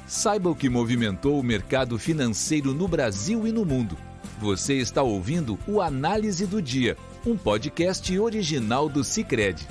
Saiba o que movimentou o mercado financeiro no Brasil e no mundo. Você está ouvindo o Análise do Dia, um podcast original do Sicredi.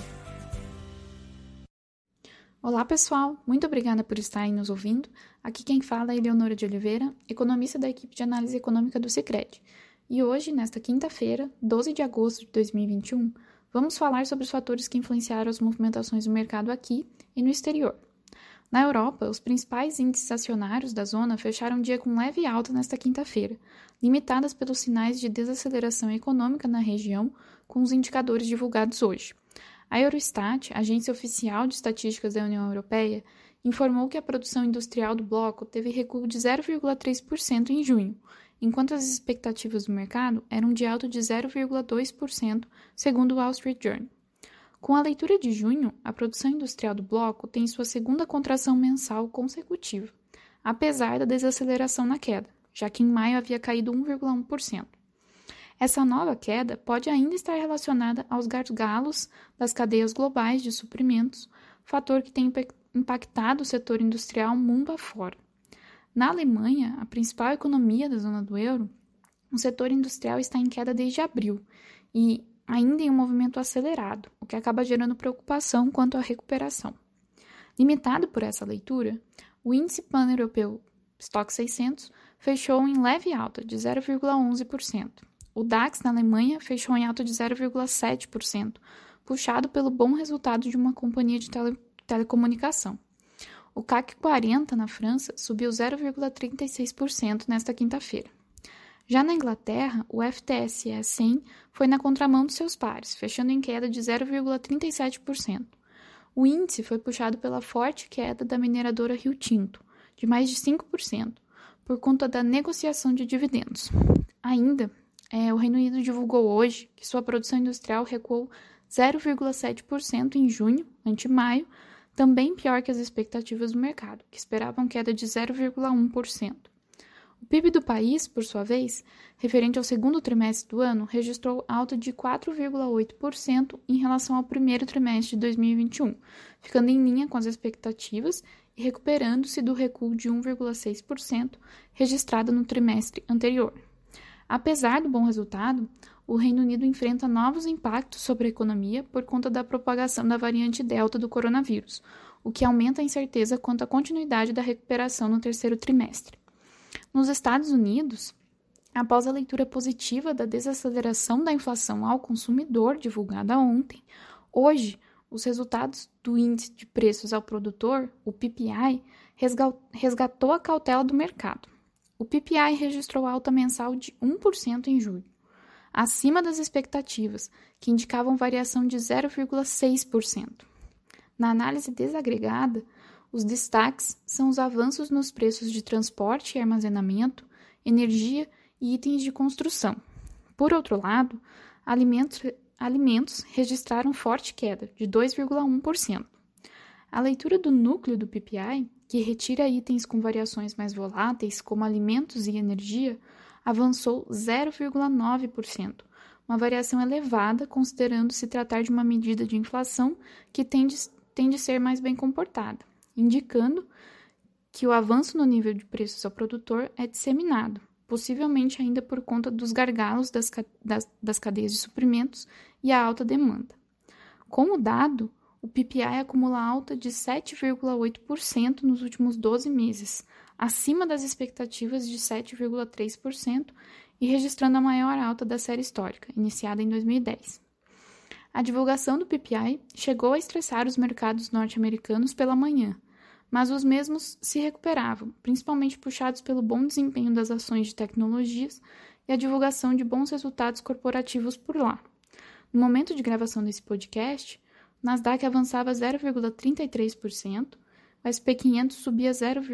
Olá pessoal, muito obrigada por estarem nos ouvindo. Aqui quem fala é Eleonora de Oliveira, economista da equipe de análise econômica do Sicredi. E hoje, nesta quinta-feira, 12 de agosto de 2021, vamos falar sobre os fatores que influenciaram as movimentações do mercado aqui e no exterior. Na Europa, os principais índices acionários da zona fecharam o dia com leve alta nesta quinta-feira, limitadas pelos sinais de desaceleração econômica na região com os indicadores divulgados hoje. A Eurostat, agência oficial de estatísticas da União Europeia, informou que a produção industrial do bloco teve recuo de 0,3% em junho, enquanto as expectativas do mercado eram de alta de 0,2%, segundo o Wall Street Journal. Com a leitura de junho, a produção industrial do bloco tem sua segunda contração mensal consecutiva, apesar da desaceleração na queda, já que em maio havia caído 1,1%. Essa nova queda pode ainda estar relacionada aos gargalos das cadeias globais de suprimentos, fator que tem impactado o setor industrial mundo afora. Na Alemanha, a principal economia da zona do euro, o setor industrial está em queda desde abril e ainda em um movimento acelerado, o que acaba gerando preocupação quanto à recuperação. Limitado por essa leitura, o índice pan-europeu Stoxx 600 fechou em leve alta de 0,11%. O DAX na Alemanha fechou em alta de 0,7%, puxado pelo bom resultado de uma companhia de telecomunicação. O CAC 40 na França subiu 0,36% nesta quinta-feira. Já na Inglaterra, o FTSE 100 foi na contramão dos seus pares, fechando em queda de 0,37%. O índice foi puxado pela forte queda da mineradora Rio Tinto, de mais de 5%, por conta da negociação de dividendos. Ainda, o Reino Unido divulgou hoje que sua produção industrial recuou 0,7% em junho, ante maio, também pior que as expectativas do mercado, que esperavam queda de 0,1%. O PIB do país, por sua vez, referente ao segundo trimestre do ano, registrou alta de 4,8% em relação ao primeiro trimestre de 2021, ficando em linha com as expectativas e recuperando-se do recuo de 1,6% registrado no trimestre anterior. Apesar do bom resultado, o Reino Unido enfrenta novos impactos sobre a economia por conta da propagação da variante Delta do coronavírus, o que aumenta a incerteza quanto à continuidade da recuperação no terceiro trimestre. Nos Estados Unidos, após a leitura positiva da desaceleração da inflação ao consumidor divulgada ontem, hoje os resultados do índice de preços ao produtor, o PPI, resgatou a cautela do mercado. O PPI registrou alta mensal de 1% em julho, acima das expectativas, que indicavam variação de 0,6%. Na análise desagregada, os destaques são os avanços nos preços de transporte e armazenamento, energia e itens de construção. Por outro lado, alimentos registraram forte queda, de 2,1%. A leitura do núcleo do PPI, que retira itens com variações mais voláteis, como alimentos e energia, avançou 0,9%, uma variação elevada considerando se tratar de uma medida de inflação que tende a ser mais bem comportada, indicando que o avanço no nível de preços ao produtor é disseminado, possivelmente ainda por conta dos gargalos das cadeias de suprimentos e a alta demanda. Com o dado, o PPI acumula alta de 7,8% nos últimos 12 meses, acima das expectativas de 7,3% e registrando a maior alta da série histórica, iniciada em 2010. A divulgação do PPI chegou a estressar os mercados norte-americanos pela manhã, mas os mesmos se recuperavam, principalmente puxados pelo bom desempenho das ações de tecnologias e a divulgação de bons resultados corporativos por lá. No momento de gravação desse podcast, o Nasdaq avançava 0,33%, o S&P 500 subia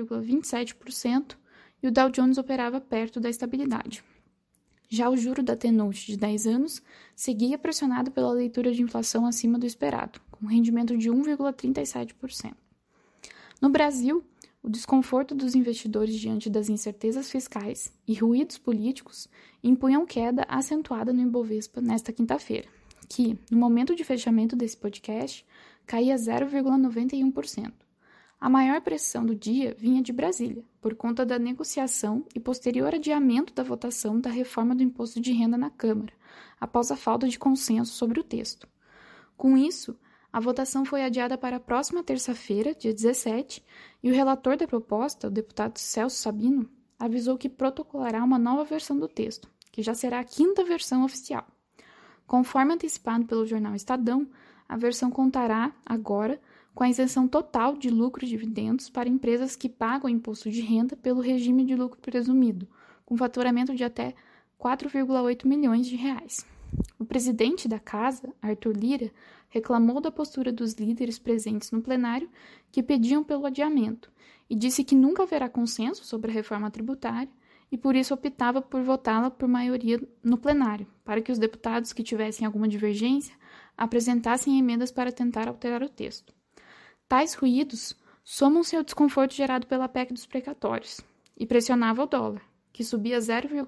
0,27% e o Dow Jones operava perto da estabilidade. Já o juro da T-Note de 10 anos seguia pressionado pela leitura de inflação acima do esperado, com rendimento de 1,37%. No Brasil, o desconforto dos investidores diante das incertezas fiscais e ruídos políticos impunham queda acentuada no Ibovespa nesta quinta-feira, que, no momento de fechamento desse podcast, caía 0,91%. A maior pressão do dia vinha de Brasília, por conta da negociação e posterior adiamento da votação da reforma do imposto de renda na Câmara, após a falta de consenso sobre o texto. Com isso, a votação foi adiada para a próxima terça-feira, dia 17, e o relator da proposta, o deputado Celso Sabino, avisou que protocolará uma nova versão do texto, que já será a 5ª versão oficial. Conforme antecipado pelo jornal Estadão, a versão contará, agora, com a isenção total de lucro e dividendos para empresas que pagam imposto de renda pelo regime de lucro presumido, com faturamento de até 4,8 milhões de reais. O presidente da Casa, Arthur Lira, reclamou da postura dos líderes presentes no plenário que pediam pelo adiamento e disse que nunca haverá consenso sobre a reforma tributária e por isso optava por votá-la por maioria no plenário, para que os deputados que tivessem alguma divergência apresentassem emendas para tentar alterar o texto. Tais ruídos somam-se ao desconforto gerado pela PEC dos precatórios e pressionava o dólar, que subia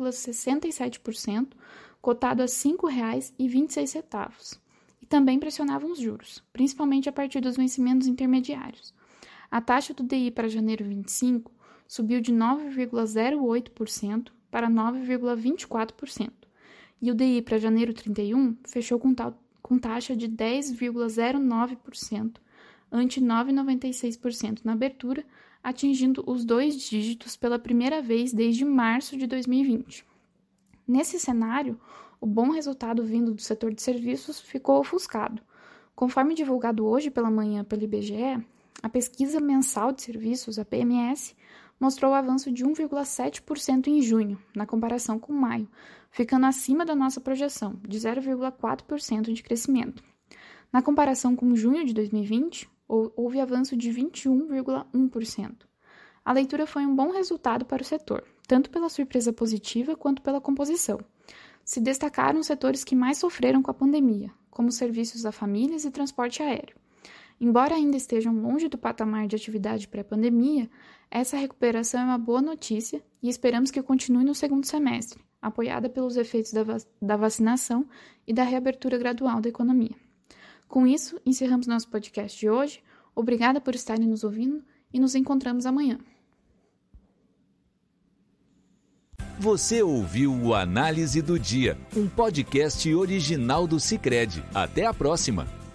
0,67%, cotado a R$ 5,26, e também pressionavam os juros, principalmente a partir dos vencimentos intermediários. A taxa do DI para janeiro 25 subiu de 9,08% para 9,24%, e o DI para janeiro 31 fechou com taxa de 10,09%, ante 9,96% na abertura, atingindo os 2 dígitos pela primeira vez desde março de 2020. Nesse cenário, o bom resultado vindo do setor de serviços ficou ofuscado. Conforme divulgado hoje pela manhã pelo IBGE, a pesquisa mensal de serviços, a PMS, mostrou o avanço de 1,7% em junho, na comparação com maio, ficando acima da nossa projeção, de 0,4% de crescimento. Na comparação com junho de 2020, houve avanço de 21,1%. A leitura foi um bom resultado para o setor, tanto pela surpresa positiva quanto pela composição. Se destacaram os setores que mais sofreram com a pandemia, como serviços a famílias e transporte aéreo. Embora ainda estejam longe do patamar de atividade pré-pandemia, essa recuperação é uma boa notícia e esperamos que continue no segundo semestre, apoiada pelos efeitos da vacinação e da reabertura gradual da economia. Com isso, encerramos nosso podcast de hoje. Obrigada por estarem nos ouvindo e nos encontramos amanhã. Você ouviu o Análise do Dia, um podcast original do Sicredi. Até a próxima!